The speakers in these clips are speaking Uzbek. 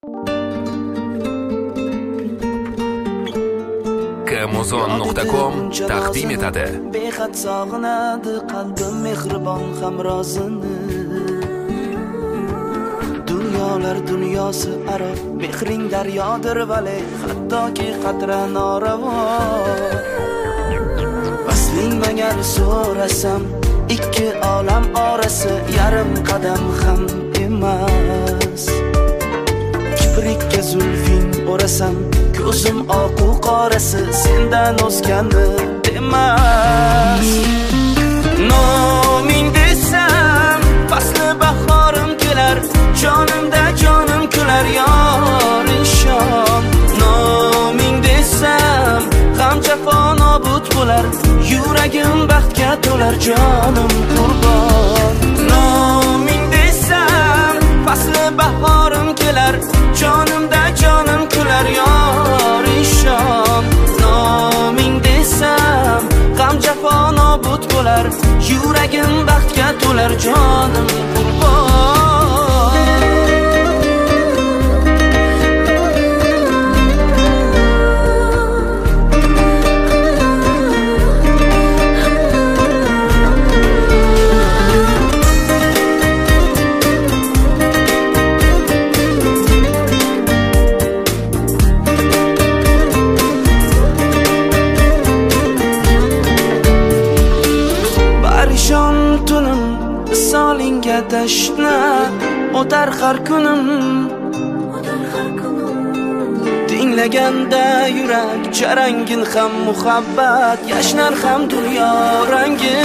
Amazon.com taqdim etadi. Behad sog'inadi qalbim mehribon hamrozini. Dunyolar dunyosi aro mehring daryodir vale, hattoki qatra noravo. Vasling magar so'rasam, ikki olam orasi yarim qadam ham emas. Kiprikka zulfing o'rasam, ko'zim oqu qorasi sendan o'zgani demas. Noming desam fasli bahorim kelar, jonimda jonim kular yor inshon. Noming desam g'am jafo nobud bo'lar, yuragim baxtga to'lar jonim qurbon. Noming desam fasli bahorim kelar, jonimda jonim kular yor inshon. Noming desam g'am jafo nobud bo'lar, yuragim baxtga to'lar jonim qurbon. Tunim solinga tashna o'tar har kunim, tinglaganda yurak charangin ham muhabbat yashnar ham dunyo rangi.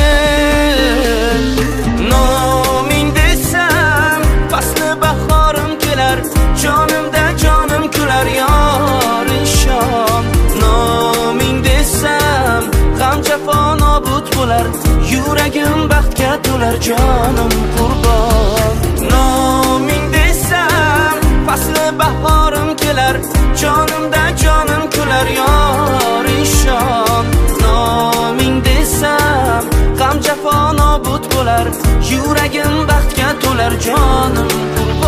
Noming desam fasli bahorim kelar, jonimda jonim kular yor inshon. Noming desam g'am jafo nobud bo'lar, yuragim baxtga to'lar jonim qurbon. Noming desam fasli bahorim kelar, jonimda jonim kular yor inshon. Noming desam g'am jafo nobud bo'lar, yuragim baxtga to'lar jonim qurbon.